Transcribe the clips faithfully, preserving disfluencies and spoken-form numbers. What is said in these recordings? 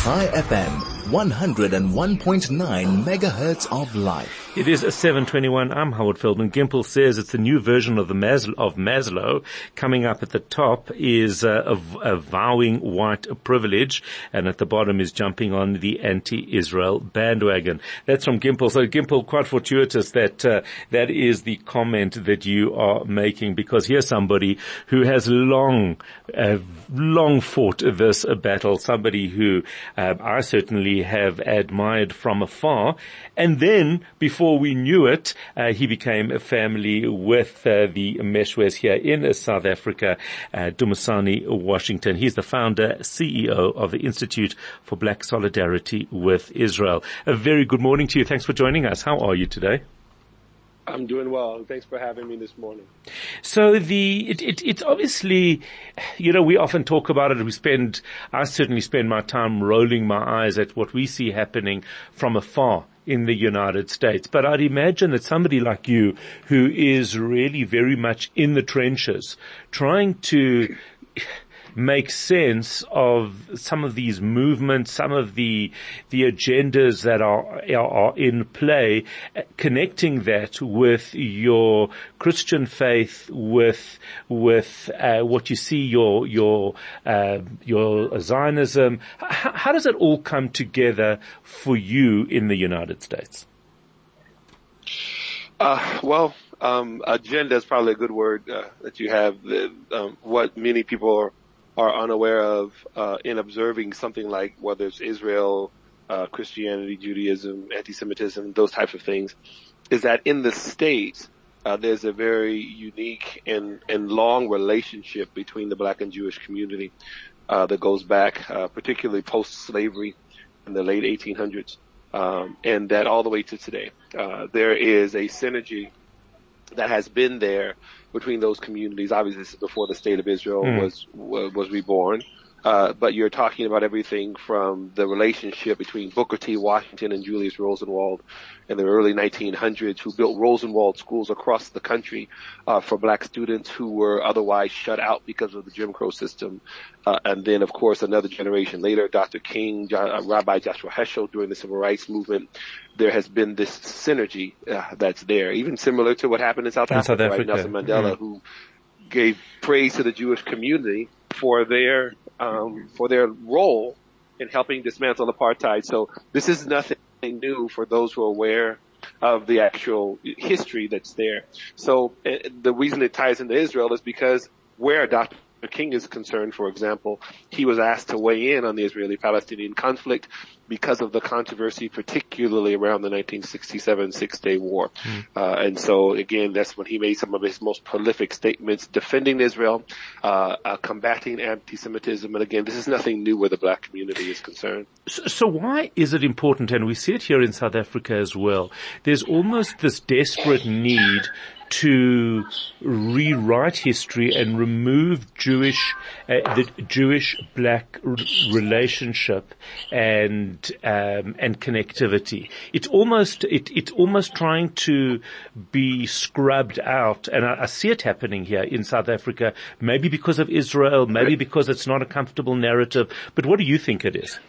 Chai F M, one oh one point nine megahertz of life. It is seven twenty-one. I'm Howard Feldman. Gimple says it's a new version of the Maslow, of Maslow. Coming up at the top is uh, a, a vowing white privilege, and at the bottom is jumping on the anti-Israel bandwagon. That's from Gimple. So Gimple, quite fortuitous that uh, that is the comment that you are making, because here's somebody who has long, uh, long fought this uh, battle. Somebody who uh, I certainly have admired from afar, and then before we knew it, uh, he became a family with uh, the Meshwes here in uh, South Africa, uh, Dumisani, Washington. He's the founder, C E O of the Institute for Black Solidarity with Israel. A very good morning to you. Thanks for joining us. How are you today? I'm doing well. Thanks for having me this morning. So the, it, it, it's obviously, you know, we often talk about it. We spend, I certainly spend my time rolling my eyes at what we see happening from afar in the United States. But I'd imagine that somebody like you, who is really very much in the trenches, trying to make sense of some of these movements, some of the the agendas that are are, are in play, connecting that with your Christian faith, with with uh, what you see your your uh, your Zionism. How, how does it all come together for you in the United States? Uh, well, um, agenda is probably a good word uh, that you have. Um, what many people are are unaware of uh, in observing something like whether it's Israel, uh, Christianity, Judaism, anti-Semitism, those types of things, is that in the States, uh, there's a very unique and, and long relationship between the Black and Jewish community uh, that goes back, uh, particularly post-slavery in the late eighteen hundreds, um, and that all the way to today. Uh, there is a synergy that has been there between those communities. Obviously, this is before the state of Israel mm. was was reborn. Uh, but you're talking about everything from the relationship between Booker T. Washington and Julius Rosenwald in the early nineteen hundreds, who built Rosenwald schools across the country uh, for black students who were otherwise shut out because of the Jim Crow system. Uh, and then, of course, another generation later, Doctor King, Jo- uh, Rabbi Joshua Heschel during the Civil Rights Movement. There has been this synergy uh, that's there, even similar to what happened in South in Africa, South Africa. Right? Nelson Mandela, mm-hmm. who gave praise to the Jewish community for their um, for their role in helping dismantle apartheid. So this is nothing new for those who are aware of the actual history that's there. So uh, the reason it ties into Israel is because where Doctor King is concerned, for example, he was asked to weigh in on the Israeli-Palestinian conflict because of the controversy, particularly around the nineteen sixty-seven Six-Day War. Mm. Uh, and so, again, that's when he made some of his most prolific statements defending Israel, uh, uh, combating anti-Semitism. And again, this is nothing new where the black community is concerned. So, so why is it important, and we see it here in South Africa as well, there's almost this desperate need to rewrite history and remove Jewish, uh, the Jewish-black r- relationship and um, and connectivity. It's almost it, it's almost trying to be scrubbed out, and I, I see it happening here in South Africa. Maybe because of Israel, maybe because it's not a comfortable narrative. But what do you think it is?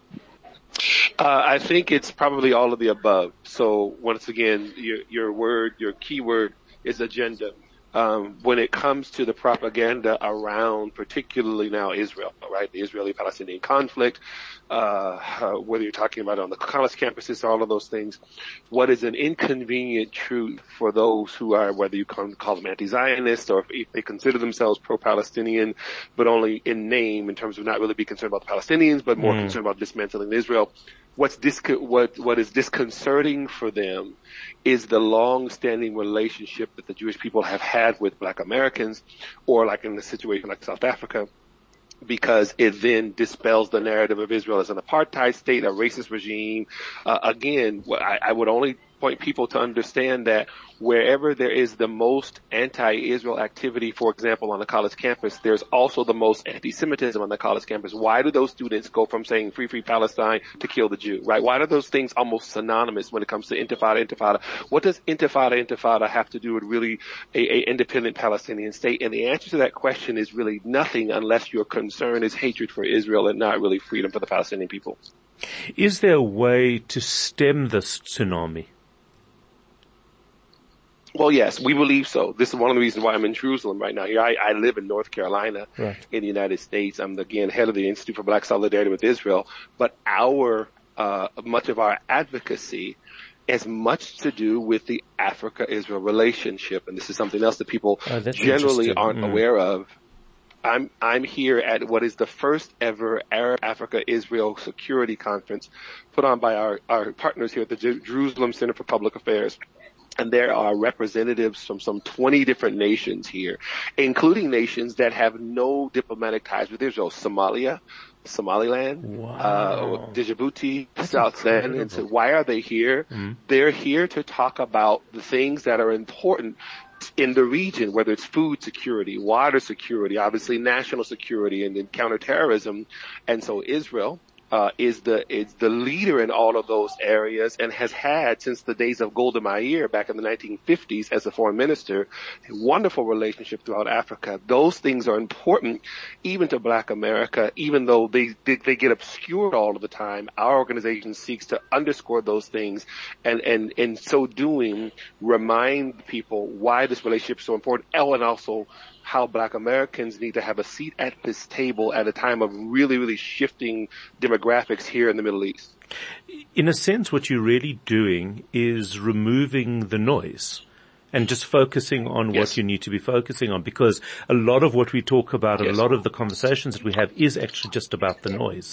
Uh, I think it's probably all of the above. So once again, your, your word, your key word is agenda. Um, when it comes to the propaganda around particularly now Israel, right, the Israeli-Palestinian conflict, uh, uh, whether you're talking about on the college campuses, all of those things, what is an inconvenient truth for those who are, whether you call, call them anti-Zionist or if they consider themselves pro-Palestinian, but only in name in terms of not really be concerned about the Palestinians, but more mm. concerned about dismantling Israel. What's disco- what, what is disconcerting for them is the long-standing relationship that the Jewish people have had with black Americans, or like in a situation like South Africa, because it then dispels the narrative of Israel as an apartheid state, a racist regime. Uh, again, I, I would only point people to understand that wherever there is the most anti-Israel activity, for example, on a college campus, there's also the most anti-Semitism on the college campus. Why do those students go from saying free, free Palestine to kill the Jew, right? Why are those things almost synonymous when it comes to intifada, intifada? What does intifada, intifada have to do with really a, a independent Palestinian state? And the answer to that question is really nothing unless your concern is hatred for Israel and not really freedom for the Palestinian people. Is there a way to stem this tsunami? Well, yes, we believe so. This is one of the reasons why I'm in Jerusalem right now. Here, I, I live in North Carolina, right, in the United States. I'm, again, head of the Institute for Black Solidarity with Israel. But our, uh, much of our advocacy has much to do with the Africa-Israel relationship. And this is something else that people oh, generally aren't mm. aware of. I'm, I'm here at what is the first ever Arab Africa Israel Security Conference put on by our, our partners here at the Jer- Jerusalem Center for Public Affairs. And there are representatives from some twenty different nations here, including nations that have no diplomatic ties with Israel. Somalia, Somaliland, wow. uh, Djibouti, South Sudan. And so why are they here? Mm-hmm. They're here to talk about the things that are important in the region, whether it's food security, water security, obviously national security, and then counterterrorism. And so Israel Uh, is the is the leader in all of those areas and has had since the days of Golda Meir back in the nineteen fifties as a foreign minister a wonderful relationship throughout Africa. Those things are important even to Black America, even though they they, they get obscured all of the time. Our organization seeks to underscore those things and and in so doing remind people why this relationship is so important. Oh, and also how Black Americans need to have a seat at this table at a time of really, really shifting demographics here in the Middle East. In a sense, what you're really doing is removing the noise and just focusing on yes. what you need to be focusing on, because a lot of what we talk about, yes. a lot of the conversations that we have is actually just about the noise.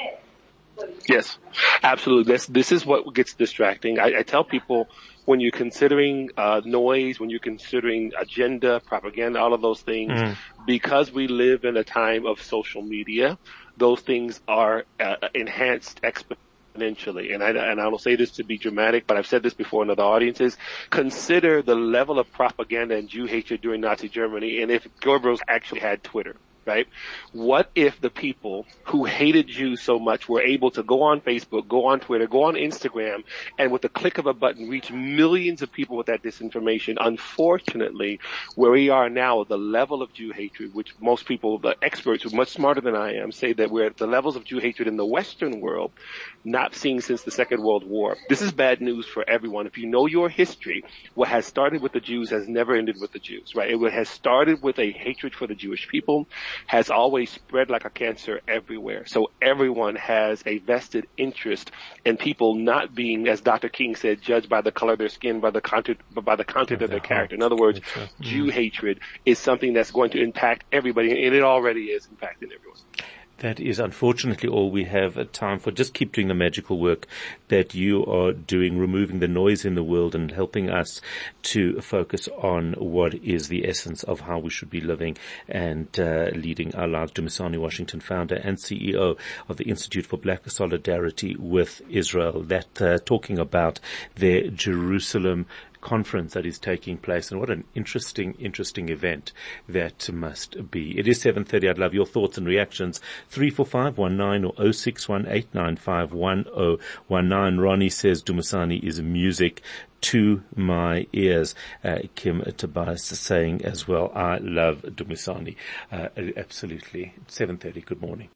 Yes, absolutely. This, this is what gets distracting. I, I tell people, when you're considering uh noise, when you're considering agenda, propaganda, all of those things, mm. because we live in a time of social media, those things are uh, enhanced exponentially. And I, and I will say this to be dramatic, but I've said this before in other audiences. Consider the level of propaganda and Jew hatred during Nazi Germany, and if Goebbels actually had Twitter. Right? What if the people who hated Jews so much were able to go on Facebook, go on Twitter, go on Instagram, and with the click of a button reach millions of people with that disinformation? Unfortunately, where we are now, the level of Jew hatred, which most people, the experts who are much smarter than I am, say that we're at the levels of Jew hatred in the Western world not seen since the Second World War. This is bad news for everyone. If you know your history, what has started with the Jews has never ended with the Jews, right? It has started with a hatred for the Jewish people, has always spread like a cancer everywhere. So everyone has a vested interest in people not being, as Doctor King said, judged by the color of their skin, by the content, by the content of their character. In other words, Jew hatred is something that's going to impact everybody, and it already is impacting everyone. That is unfortunately all we have time for. Just keep doing the magical work that you are doing, removing the noise in the world and helping us to focus on what is the essence of how we should be living and uh, leading our lives. Dumisani Washington, founder and C E O of the Institute for Black Solidarity with Israel, that uh, talking about their Jerusalem conference that is taking place, and what an interesting, interesting event that must be. It is seven thirty. I'd love your thoughts and reactions. three four five one nine or oh six one eight nine five one oh one nine. Ronnie says Dumisani is music to my ears. Uh, Kim Tobias saying as well, I love Dumisani. Uh, absolutely. seven thirty. Good morning.